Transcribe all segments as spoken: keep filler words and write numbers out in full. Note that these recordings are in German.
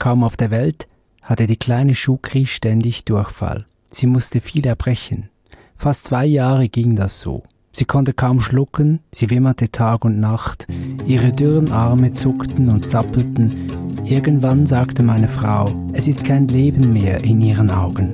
Kaum auf der Welt hatte die kleine Shukri ständig Durchfall. Sie musste viel erbrechen. Fast zwei Jahre ging das so. Sie konnte kaum schlucken, sie wimmerte Tag und Nacht. Ihre dürren Arme zuckten und zappelten. Irgendwann sagte meine Frau, es ist kein Leben mehr in ihren Augen.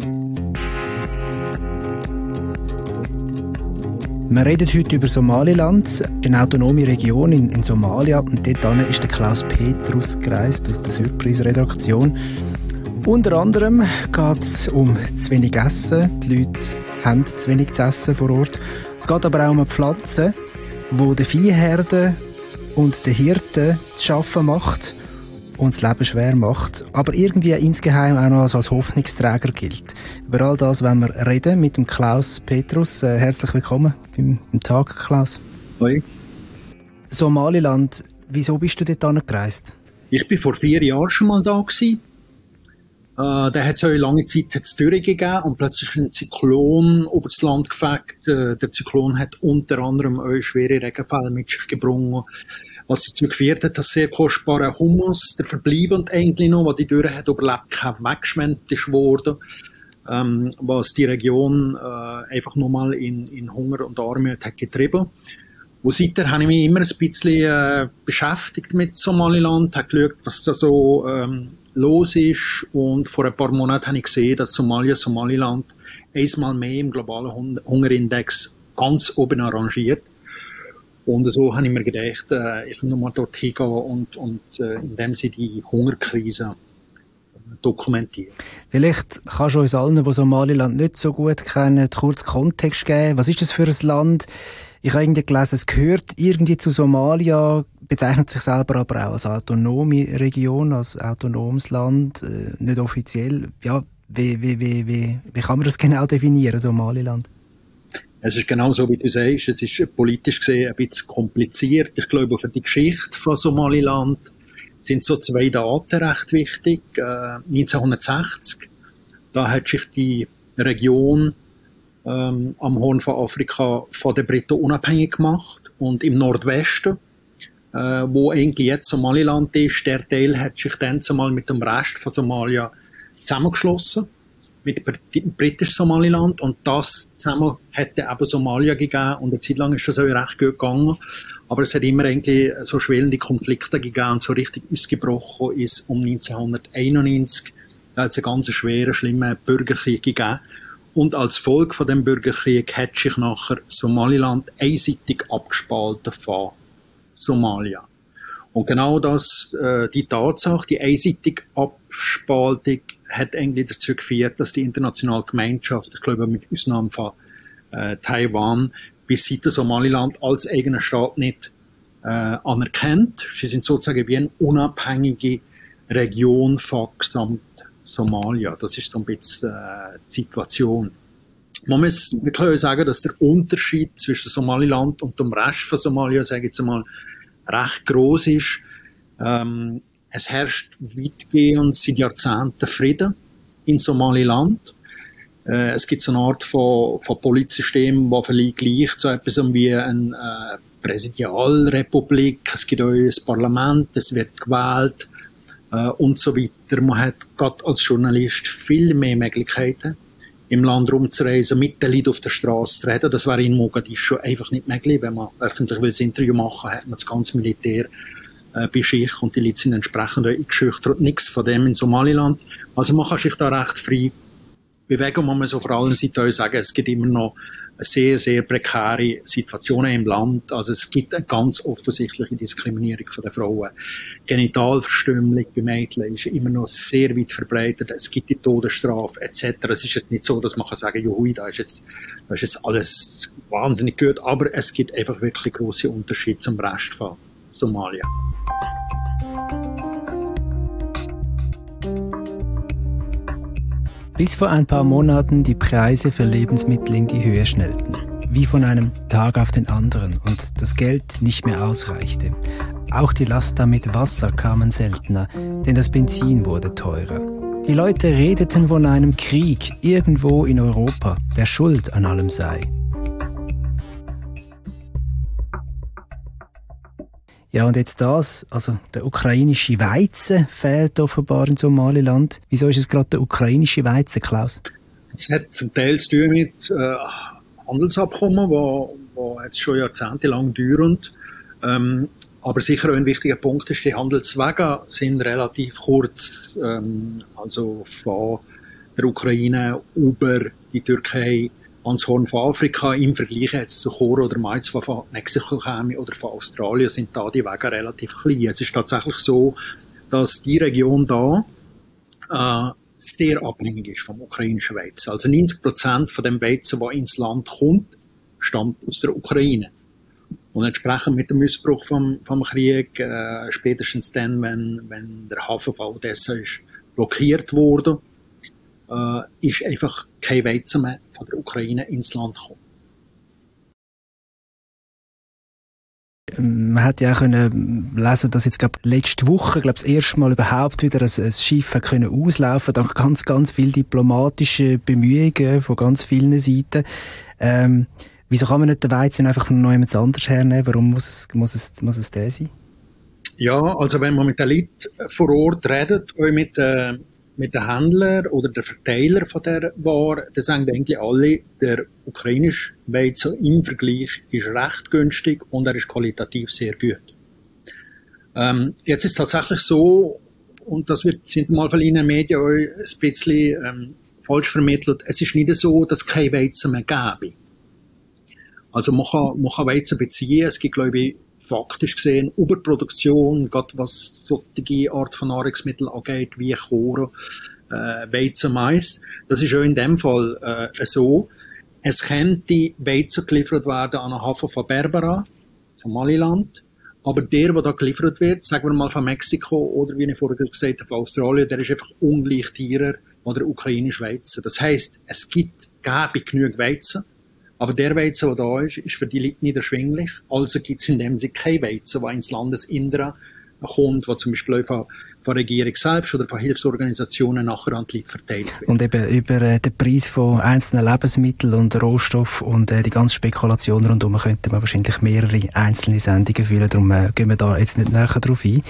Wir reden heute über Somaliland, eine autonome Region in, in Somalia. Und dort ist der Klaus Petrus gereist aus der Surprise-Redaktion. Unter anderem geht es um zu wenig Essen. Die Leute haben zu wenig zu essen vor Ort. Es geht aber auch um Pflanzen, wo der Viehherde und der Hirte zu schaffen macht und das Leben schwer macht, aber irgendwie insgeheim auch noch als Hoffnungsträger gilt. Über all das wollen wir reden mit dem Klaus Petrus. Äh, herzlich willkommen beim, beim Tag, Klaus. Hoi. Somaliland, wieso bist du dort angereist? Ich bin vor vier Jahren schon mal da gewesen. Äh, da hat es eine lange Zeit hat's Dürre gegeben und plötzlich ein Zyklon über das Land gefegt. Äh, der Zyklon hat unter anderem auch schwere Regenfälle mit sich gebracht, was dazu geführt hat, dass sehr kostbarer Humus, der verbleibend eigentlich noch, was die Dürre hat überlebt, kein weggeschwemmt ist worden, ähm, was die Region äh, einfach nochmal in, in Hunger und Armut hat getrieben. Und seither habe ich mich immer ein bisschen äh, beschäftigt mit Somaliland, habe geschaut, was da so ähm, los ist, und vor ein paar Monaten habe ich gesehen, dass Somalia, Somaliland einmal mehr im globalen Hungerindex ganz oben arrangiert. Und so habe ich mir gedacht, äh, ich will nochmal dorthin gehen und, und äh, in dem Sinne die Hungerkrise dokumentieren. Vielleicht kannst du uns allen, die Somaliland nicht so gut kennen, kurz Kontext geben. Was ist das für ein Land? Ich habe irgendwie gelesen, es gehört irgendwie zu Somalia, bezeichnet sich selber aber auch als autonome Region, als autonomes Land, äh, nicht offiziell. Ja, wie, wie, wie, wie, wie kann man das genau definieren, Somaliland? Es ist genau so, wie du sagst. Es ist politisch gesehen ein bisschen kompliziert. Ich glaube, für die Geschichte von Somaliland sind so zwei Daten recht wichtig. Äh, neunzehnhundertsechzig, da hat sich die Region ähm, am Horn von Afrika von den Briten unabhängig gemacht. Und im Nordwesten, äh, wo eigentlich jetzt Somaliland ist, der Teil hat sich dann zumal mit dem Rest von Somalia zusammengeschlossen, mit britisch Somaliland, und das zusammen hätte eben Somalia gegeben, und eine Zeit lang ist das auch recht gut gegangen, aber es hat immer eigentlich so schwelende Konflikte gegeben, und so richtig ausgebrochen ist um neunzehnhunderteinundneunzig, da hat es einen ganz schweren, schlimmen Bürgerkrieg gegeben, und als Folge von dem Bürgerkrieg hat sich nachher Somaliland einseitig abgespalten von Somalia. Und genau das, äh, die Tatsache, die einseitige Abspaltung hat eigentlich dazu geführt, dass die internationale Gemeinschaft, ich glaube mit Ausnahme von äh, Taiwan, bis heute Somaliland als eigener Staat nicht äh, anerkennt. Sie sind sozusagen wie eine unabhängige Region von gesamt Somalia. Das ist so ein bisschen äh, die Situation. Man muss, wir können sagen, dass der Unterschied zwischen Somaliland und dem Rest von Somalia, sage ich jetzt mal, recht groß ist. Ähm, Es herrscht weitgehend seit Jahrzehnten Frieden in Somaliland. Äh, es gibt so eine Art von, von Politsystem, das vielleicht gleicht so etwas wie eine äh, Präsidialrepublik. Es gibt auch ein Parlament, es wird gewählt äh, und so weiter. Man hat gerade als Journalist viel mehr Möglichkeiten, im Land rumzureisen, mit den Leuten auf der Straße zu reden. Das wäre in Mogadischu einfach nicht möglich. Wenn man öffentlich ein Interview machen will, hat man das ganze Militär bei sich und die Leute sind entsprechend eingeschüchtert. Nichts von dem in Somaliland. Also man kann sich da recht frei bewegen. Man muss auf der anderen Seite auch sagen, es gibt immer noch sehr, sehr prekäre Situationen im Land. Also es gibt eine ganz offensichtliche Diskriminierung von den Frauen. Genitalverstümmelung bei Mädchen ist immer noch sehr weit verbreitet. Es gibt die Todesstrafe et cetera. Es ist jetzt nicht so, dass man kann sagen, juhui, da ist jetzt, da ist jetzt alles wahnsinnig gut. Aber es gibt einfach wirklich grosse Unterschiede zum Rest von Somalia. Bis vor ein paar Monaten die Preise für Lebensmittel in die Höhe schnellten, wie von einem Tag auf den anderen, und das Geld nicht mehr ausreichte. Auch die Laster mit Wasser kamen seltener, denn das Benzin wurde teurer. Die Leute redeten von einem Krieg irgendwo in Europa, der schuld an allem sei. Ja, und jetzt das, also der ukrainische Weizen fehlt offenbar in Somaliland. Wieso ist es gerade der ukrainische Weizen, Klaus? Es hat zum Teil zu tun mit äh, Handelsabkommen, die jetzt schon jahrzehntelang dauern. Ähm, aber sicher auch ein wichtiger Punkt ist, die Handelswege sind relativ kurz. Ähm, also von der Ukraine über die Türkei ans Horn von Afrika im Vergleich jetzt zu Korn oder Mais, von Mexiko käme oder von Australien, sind da die Wege relativ klein. Es ist tatsächlich so, dass die Region da äh, sehr abhängig ist vom ukrainischen Weizen. Also neunzig Prozent von dem Weizen, der ins Land kommt, stammt aus der Ukraine. Und entsprechend mit dem Missbrauch vom, vom Krieg, äh, spätestens dann, wenn, wenn der Hafen von Odessa ist blockiert wurde, Uh, ist einfach kein Weizen mehr von der Ukraine ins Land gekommen. Man hat ja auch können lesen, dass jetzt glaub, letzte Woche glaub, das erste Mal überhaupt wieder ein, ein Schiff hat können auslaufen. Da ganz, ganz viele diplomatische Bemühungen von ganz vielen Seiten. Ähm, wieso kann man nicht den Weizen einfach von jemand anders hernehmen? Warum muss es, muss es, muss es der sein? Ja, also wenn man mit den Leuten vor Ort redet, auch mit äh, mit den Händlern oder den Verteiler von der Ware, dann sagen eigentlich alle, der ukrainische Weizen im Vergleich ist recht günstig und er ist qualitativ sehr gut. Ähm, jetzt ist es tatsächlich so, und das wird, sind mal von Ihnen Medien auch ein bisschen ähm, falsch vermittelt, es ist nicht so, dass es kein Weizen mehr gäbe. Also man kann, man kann Weizen beziehen, es gibt, glaube ich, faktisch gesehen Überproduktion, gerade was solche Art von Nahrungsmitteln angeht, wie Korn, äh, Weizen, Mais. Das ist auch in dem Fall äh, so. Es könnte Weizen geliefert werden an den Hafen von Berbera, Somaliland, aber der, der da geliefert wird, sagen wir mal von Mexiko oder wie ich vorher gesagt habe, von Australien, der ist einfach ungleich teurer als der ukrainische Weizen. Das heisst, es gibt, gäbe genug Weizen, aber der Weizen, der da ist, ist für die Leute nicht erschwinglich. Also gibt es in dem Sinne kein Weizen, der ins Landesinnere kommt, was zum Beispiel von, von der Regierung selbst oder von Hilfsorganisationen nachher an die Leute verteilt wird. Und eben über äh, den Preis von einzelnen Lebensmitteln und Rohstoffen und äh, die ganze Spekulation rundherum könnte man wahrscheinlich mehrere einzelne Sendungen führen. Darum äh, gehen wir da jetzt nicht näher drauf ein.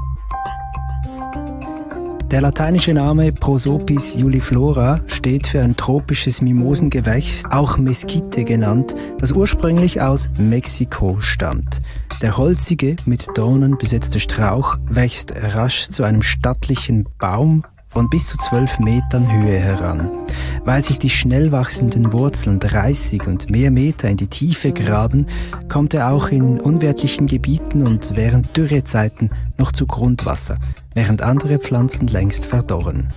Der lateinische Name Prosopis juliflora steht für ein tropisches Mimosengewächs, auch Mesquite genannt, das ursprünglich aus Mexiko stammt. Der holzige, mit Dornen besetzte Strauch wächst rasch zu einem stattlichen Baum von bis zu zwölf Metern Höhe heran. Weil sich die schnell wachsenden Wurzeln dreißig und mehr Meter in die Tiefe graben, kommt er auch in unwirtlichen Gebieten und während Dürrezeiten noch zu Grundwasser, während andere Pflanzen längst verdorren.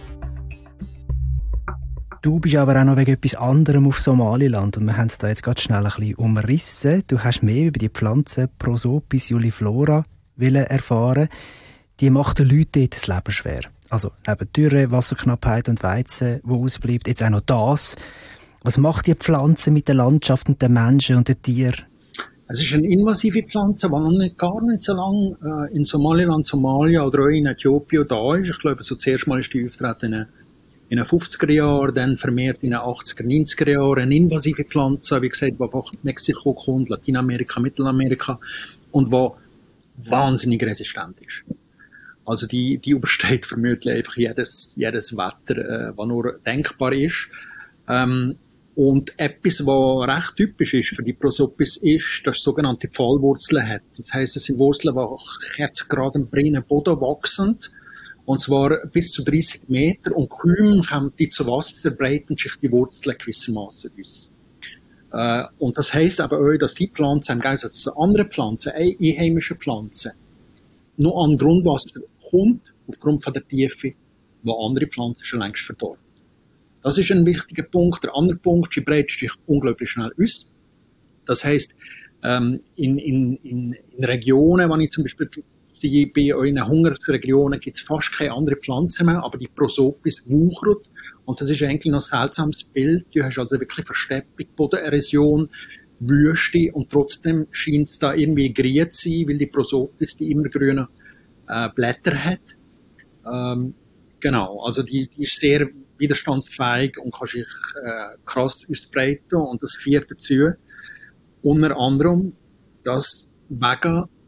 Du bist aber auch noch wegen etwas anderem auf Somaliland und wir haben es da jetzt gerade schnell ein bisschen umrissen. Du hast mehr über die Pflanze Prosopis juliflora erfahren. Die macht den Leuten dort das Leben schwer. Also neben Dürre, Wasserknappheit und Weizen, wo ausbleibt, jetzt auch noch das. Was macht die Pflanze mit der Landschaft und den Menschen und den Tieren? Es ist eine invasive Pflanze, die noch nicht, gar nicht so lange äh, in Somaliland, Somalia oder auch in Äthiopien da ist. Ich glaube, so zuerst mal ist die auftreten in, in den fünfziger Jahren, dann vermehrt in den achtziger, neunziger Jahren. Eine invasive Pflanze, wie gesagt, die von Mexiko kommt, Lateinamerika, Mittelamerika und die wahnsinnig resistent ist. Also die, die übersteht vermutlich einfach jedes, jedes Wetter, äh, was nur denkbar ist. Ähm, und etwas, was recht typisch ist für die Prosopis, ist, dass es sogenannte Pfahlwurzeln hat. Das heisst, es sind Wurzeln, die jetzt gerade im brennenden Boden wachsen. Und zwar bis zu dreißig Meter. Und kaum kommen die zu Wasser, breiten sich die Wurzeln gewissermaßen aus. Äh, und das heisst aber auch, dass die Pflanze, im Gegensatz zu anderen Pflanzen, einheimischen Pflanzen, nur an Grundwasser kommt, aufgrund von der Tiefe, wo andere Pflanzen schon längst verdorben. Das ist ein wichtiger Punkt. Der andere Punkt, sie breitet sich unglaublich schnell aus. Das heisst, ähm, in, in, in, in Regionen, wenn ich zum Beispiel bei in Hungersregionen gibt es fast keine andere Pflanze mehr, aber die Prosopis wuchert. Und das ist eigentlich noch ein seltsames Bild. Du hast also wirklich Versteppung, Bodenerosion, Wüste und trotzdem scheint es da irgendwie grün zu sein, weil die Prosopis die immergrünen äh, Blätter hat. Ähm, genau, also die, die ist sehr widerstandsfähig und kann sich äh, krass ausbreiten und das führt dazu, unter anderem, dass wegen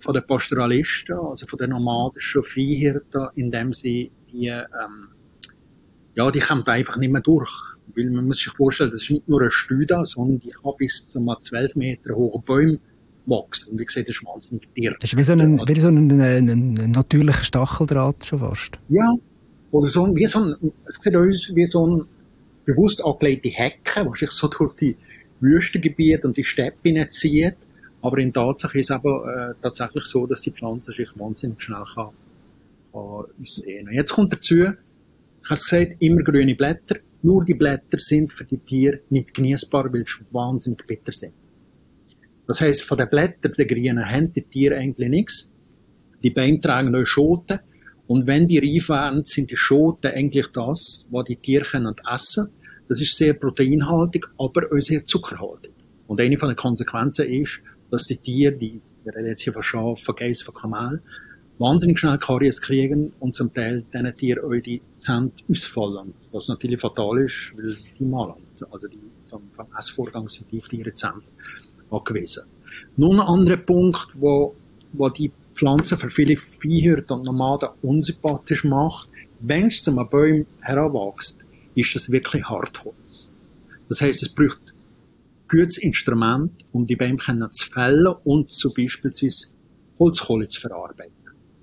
von den Pastoralisten, also von den nomadischen Viehhirten, indem sie die, ähm, ja, die kommen einfach nicht mehr durch. Weil man muss sich vorstellen, das ist nicht nur ein Stüde, sondern die kann bis zu mal zwölf Meter hohen Bäumen wachsen. Und wie gesagt, das ist wahnsinnig dick. Das ist wie so ein, wie so ein, ein, ein natürlicher Stacheldraht schon fast. Ja. Oder so ein, wie so ein, es sieht aus wie so ein bewusst angelegte Hecke, die sich so durch die Wüstengebiete und die Steppe zieht. Aber in Tatsache ist es aber äh, tatsächlich so, dass die Pflanze sich wahnsinnig schnell kann, kann aussehen. Und jetzt kommt dazu, ich habe es gesagt, immer grüne Blätter. Nur die Blätter sind für die Tiere nicht genießbar, weil sie wahnsinnig bitter sind. Das heisst, von den Blättern, den grünen, haben die Tiere eigentlich nichts. Die Bäume tragen neue Schoten. Und wenn die reif werden, sind die Schoten eigentlich das, was die Tiere können essen können. Das ist sehr proteinhaltig, aber auch sehr zuckerhaltig. Und eine von den Konsequenzen ist, dass die Tiere, die, wir reden jetzt hier von Schaf, von Geiss, von Kamel, wahnsinnig schnell Karies kriegen und zum Teil diesen Tieren auch die Zähne ausfallen. Was natürlich fatal ist, weil die malen. Also die, vom, vom Essvorgang sind die auf ihre Zähne angewiesen. Nun ein anderer Punkt, wo, wo die Pflanzen für viele Viehhirten und Nomaden unsympathisch macht. Wenn es zu einem Baum heranwächst, ist das wirklich Hartholz. Das heisst, es braucht gutes Instrument, um die Bäume zu fällen und zum beispielsweise Holzkohle zu verarbeiten.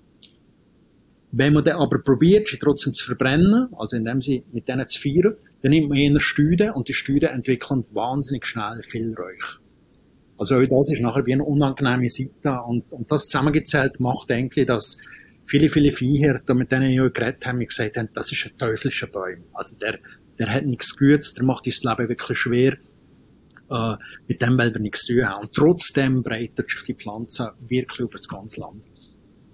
Wenn man dann aber probiert, sie trotzdem zu verbrennen, also indem sie mit denen zu feiern, dann nimmt man eher Stüde und die Stüde entwickeln wahnsinnig schnell viel Räuch. Also auch das ist nachher wie eine unangenehme Seite. Und, und das zusammengezählt macht eigentlich, dass viele, viele Viehhirten, mit denen ich auch geredet habe, gesagt haben, das ist ein teuflischer Baum. Also der, der hat nichts Gutes, der macht das Leben wirklich schwer. Äh, mit dem will er nichts zu tun haben. Und trotzdem breitet sich die Pflanze wirklich über das ganze Land aus.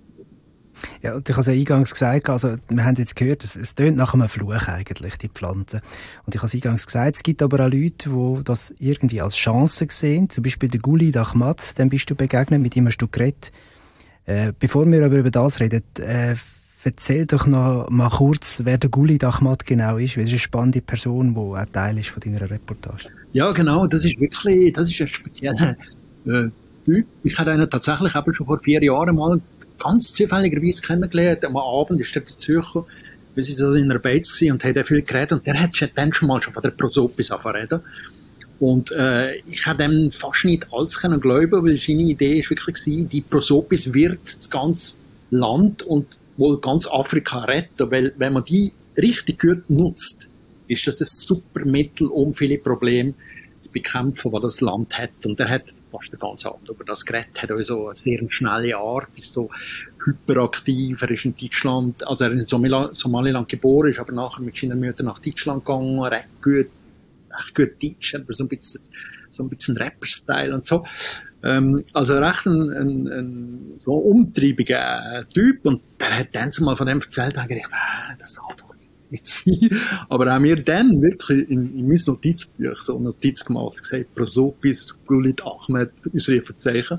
Ja, und ich habe es ja eingangs gesagt, also wir haben jetzt gehört, es, es tönt nach einem Fluch eigentlich, die Pflanze. Und ich habe es eingangs gesagt, es gibt aber auch Leute, die das irgendwie als Chance sehen, zum Beispiel der Gulid Ahmad, dem bist du begegnet, mit ihm hast du geredet. Äh, bevor wir aber über das reden, äh, erzähl doch noch mal kurz, wer der Gulid Ahmad genau ist, weil es ist eine spannende Person, die auch Teil ist von deiner Reportage. Ja, genau, das ist wirklich, das ist ein spezieller äh, Typ. Ich hatte ihn tatsächlich eben schon vor vier Jahren mal ganz zufälligerweise kennengelernt. Am Abend ist er zu Zürcher, wir sind so in einer Beiz gewesen und haben viel geredet und der hat schon dann schon mal schon von der Prosopis angefangen. Und äh, ich habe dem fast nicht alles können glauben, weil seine Idee ist wirklich gewesen, die Prosopis wird das ganze Land und wohl ganz Afrika retten, weil wenn man die richtig gut nutzt, ist das ein super Mittel, um viele Probleme zu bekämpfen, was das Land hat. Und er hat fast den ganzen Abend über das geredet, hat also eine sehr schnelle Art, ist so hyperaktiv, er ist in Deutschland, also er ist in Somaliland geboren, ist aber nachher mit seiner Mutter nach Deutschland gegangen, recht gut, recht gut Deutsch, aber so ein bisschen, so ein bisschen Rapper-Style und so. Ähm, also recht ein, ein, ein so umtriebiger äh, Typ und der hat dann mal von dem erzählt und gedacht, ah, das kann doch nicht sein. Aber auch mir dann wirklich in, in mein Notizbuch so eine Notiz gemacht, gesagt, Prosopis, Gulid Ahmad, Ausrufezeichen.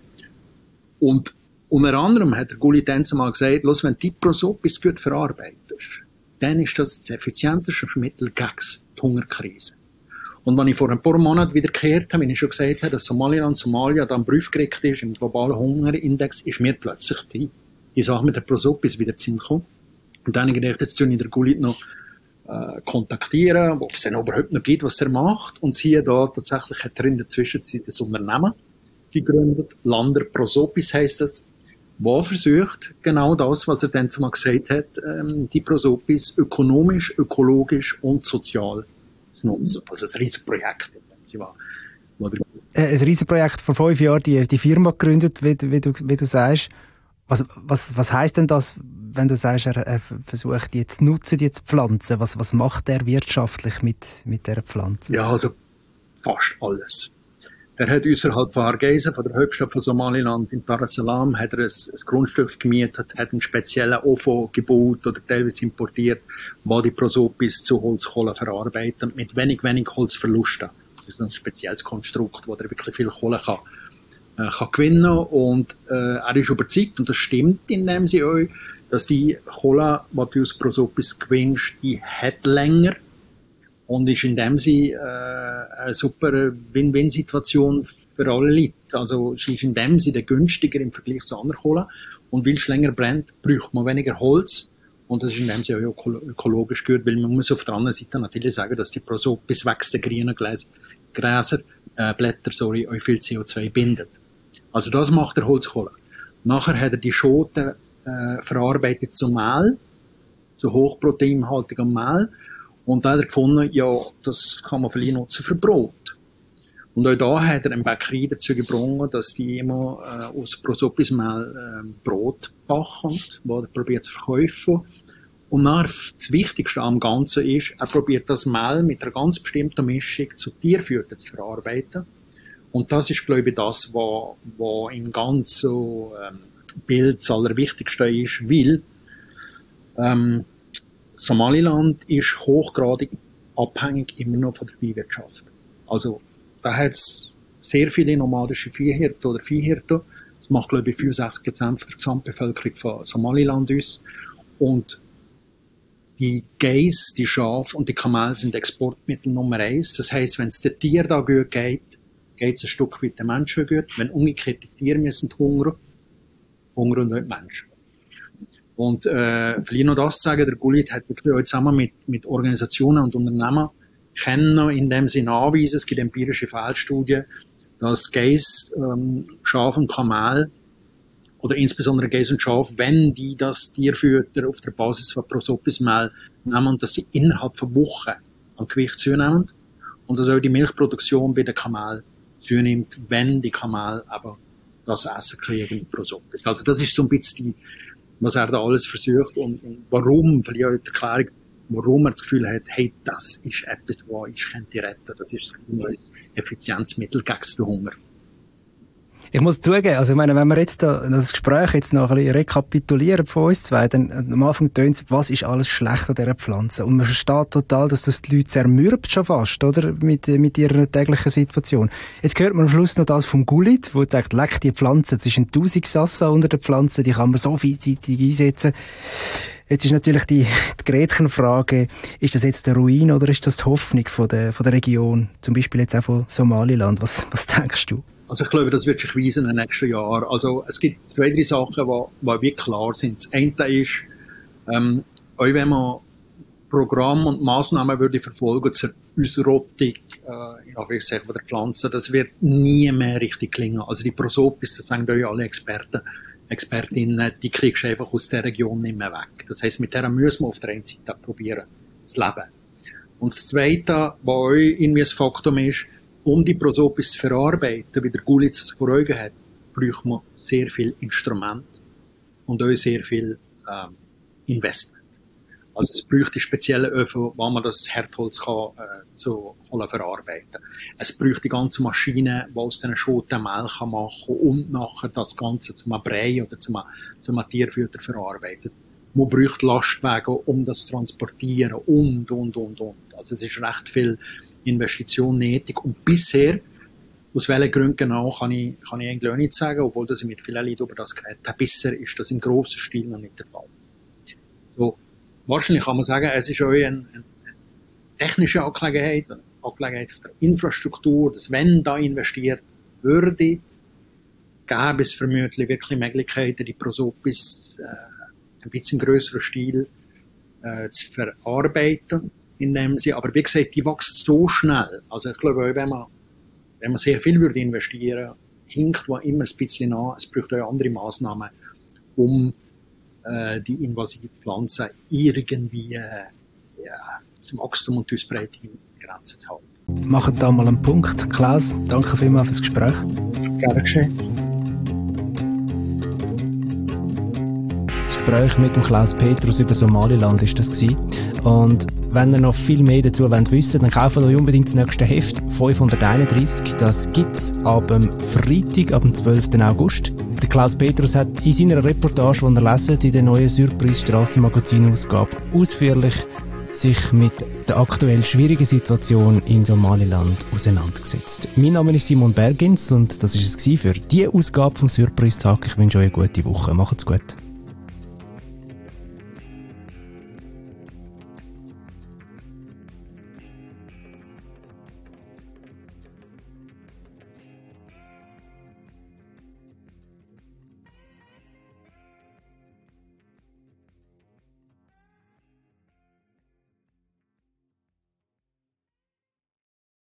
Und unter anderem hat der Gulid dann mal gesagt, los, wenn du die Prosopis gut verarbeitest, dann ist das das effizienteste Mittel gegen die Hungerkrise. Und wenn ich vor ein paar Monaten wiederkehrt habe, wenn ich schon gesagt habe, dass Somaliland, Somalia dann prüfgerichtet ist im globalen Hungerindex, ist mir plötzlich die, die Sache mit der Prosopis wieder zu kommen. Und dann habe ich gedacht, jetzt tue ich den Gulid noch äh, kontaktieren, ob es denn überhaupt noch gibt, was er macht. Und siehe da, tatsächlich hat er in der Zwischenzeit ein Unternehmen gegründet. Lander Prosopis heisst das, wo versucht, genau das, was er dann zumal gesagt hat, ähm, die Prosopis ökonomisch, ökologisch und sozial zu nutzen. Also ein riesiges Projekt. Ein riesiges Projekt, vor fünf Jahren die, die Firma gegründet, wie, wie, du, wie du sagst. Was, was, was heisst denn das, wenn du sagst, er, er versucht, die zu nutzen, die zu pflanzen? Was, was macht er wirtschaftlich mit, mit dieser Pflanze? Ja, also fast alles. Er hat außerhalb von Hargeisa, von der Hauptstadt von Somaliland, in Dar es Salaam, hat er ein, ein Grundstück gemietet, hat einen speziellen Ofo gebaut oder teilweise importiert, wo die Prosopis zu Holzkohle verarbeiten, mit wenig, wenig Holzverlusten. Das ist ein spezielles Konstrukt, wo er wirklich viel Kohle kann, äh, kann gewinnen. Und äh, er ist überzeugt, und das stimmt in dem Sinne auch, dass die Kohle, die du aus Prosopis gewinnst, die hat länger und ist in dem Sinne äh, eine super Win-Win-Situation für alle Leute. Also sie ist in dem Sinne günstiger im Vergleich zu anderen Kohlen, und weil es länger brennt, braucht man weniger Holz, und das ist in dem Sinne auch ökologisch gut, weil man muss auf der anderen Seite natürlich sagen, dass die Prosopis wächst, grüne Gräser, äh, Blätter, sorry, auch viel C O zwei bindet. Also das macht der Holzkohle. Nachher hat er die Schoten äh, verarbeitet zu Mehl, zu hochproteinhaltigem Mehl, und da hat er gefunden, ja, das kann man vielleicht nutzen für Brot. Und auch da hat er eine Bäckerei dazu gebracht, dass die immer äh, aus Prosopismehl äh, Brot backen, wo er probiert zu verkaufen. Und dann, das Wichtigste am Ganzen ist, er probiert das Mehl mit einer ganz bestimmten Mischung zu Tierfüttern zu verarbeiten. Und das ist, glaube ich, das, was, was im ganzen ähm, Bild das Allerwichtigste ist, weil ähm, Somaliland ist hochgradig abhängig immer noch von der Viehwirtschaft. Also da hat es sehr viele nomadische Viehhirten oder Viehhirten. Das macht, glaube ich, fünfundsechzig Prozent der Gesamtbevölkerung von Somaliland aus. Und die Geiss, die Schafe und die Kamele sind Exportmittel Nummer eins. Das heisst, wenn es den Tieren da gut geht, geht es ein Stück weit den Menschen gut. Wenn umgekehrt die Tiere müssen hungern, hungern nicht die Menschen. Und äh, vielleicht noch das zu sagen, der Gulit hat wirklich auch zusammen mit, mit Organisationen und Unternehmen können in dem Sinne anweisen, es gibt empirische Feldstudien, dass Geiss, ähm, Schaf und Kamel, oder insbesondere Geiss und Schaf, wenn die das Tierfütter auf der Basis von Prosopismehl nehmen, dass die innerhalb von Wochen an Gewicht zunehmen, und dass auch die Milchproduktion bei den Kamel zunimmt, wenn die Kamel aber das Essen kriegen mit Prosopis. Also das ist so ein bisschen die, was er da alles versucht, und, und warum, vielleicht auch die Erklärung, warum er das Gefühl hat, hey, das ist etwas, was ich könnte retten. Das ist ein neues Effizienzmittel gegen den Hunger. Ich muss zugeben, also ich meine, wenn wir jetzt da, das Gespräch jetzt noch ein bisschen rekapitulieren von uns zwei, dann am Anfang tönt es, was ist alles schlecht an dieser Pflanze? Und man versteht total, dass das die Leute zermürbt schon fast, oder? Mit, mit ihrer täglichen Situation. Jetzt hört man am Schluss noch das vom Gulit, wo sagt, leck die Pflanze, das ist ein Tausigsassa unter der Pflanze, die kann man so vielseitig einsetzen. Jetzt ist natürlich die, die Gretchenfrage, ist das jetzt der Ruin oder ist das die Hoffnung von der, von der Region? Zum Beispiel jetzt auch von Somaliland. Was, was denkst du? Also ich glaube, das wird sich weisen in den nächsten Jahren. Also es gibt zwei, drei Sachen, die, die wirklich klar sind. Das eine ist, ähm, auch wenn man Programme und Massnahmen würde verfolgen zur Ausrottung äh, in Anführungszeichen von der Pflanze, das wird nie mehr richtig gelingen. Also die Prosopis, das sagen euch alle Experten, Expertinnen, die kriegst du einfach aus der Region nicht mehr weg. Das heisst, mit der müssen wir auf der einen Seite probieren, zu leben. Und das Zweite, was euch irgendwie ein Faktum ist, um die Prosopis zu verarbeiten, wie der Gulit es vor Augen hat, braucht man sehr viel Instrument und auch sehr viel ähm, Investment. Also es bräuchte spezielle Öfen, wo man das Herdholz kann, äh, so kann verarbeiten. Es bräuchte ganze Maschinen, die aus diesen Schoten Mehl kann machen und nachher das Ganze zum Brei oder zum, zum Tierfütter verarbeiten. Man bräuchte Lastwagen, um das zu transportieren und, und, und, und. Also es ist recht viel Investition nötig. Und bisher, aus welchen Gründen genau, kann ich, kann ich eigentlich auch nicht sagen, obwohl das ich mit vielen Leuten über das geredet habe. Bisher ist das im grossen Stil noch nicht der Fall. So, wahrscheinlich kann man sagen, es ist auch eine, eine technische Angelegenheit, eine Angelegenheit der Infrastruktur, dass wenn da investiert würde, gäbe es vermutlich wirklich Möglichkeiten, die Prosopis äh, ein bisschen grösseren Stil äh, zu verarbeiten. In dem sie, aber wie gesagt, die wächst so schnell. Also ich glaube, auch wenn man, wenn man sehr viel würde investieren, hinkt man immer ein bisschen nach. Es braucht auch andere Massnahmen, um äh, die invasive Pflanze irgendwie äh, ja, zum Wachstum und Ausbreitung in Grenzen zu halten. Machen da mal einen Punkt. Klaus, danke vielmals fürs Gespräch. Gerne geschehen. Das Gespräch mit dem Klaus Petrus über Somaliland ist das gewesen. Und wenn ihr noch viel mehr dazu wollt wissen, dann kauft euch unbedingt das nächste Heft, fünfhunderteinunddreissig. Das gibt's ab dem Freitag, ab dem zwölften August. Der Klaus Petrus hat in seiner Reportage, die ihr leset, in der neuen Surprise Strassenmagazin-Ausgabe ausführlich sich mit der aktuell schwierigen Situation in Somaliland auseinandergesetzt. Mein Name ist Simon Bergins und das war es für diese Ausgabe vom Surprise-Tag. Ich wünsche euch eine gute Woche. Macht's gut.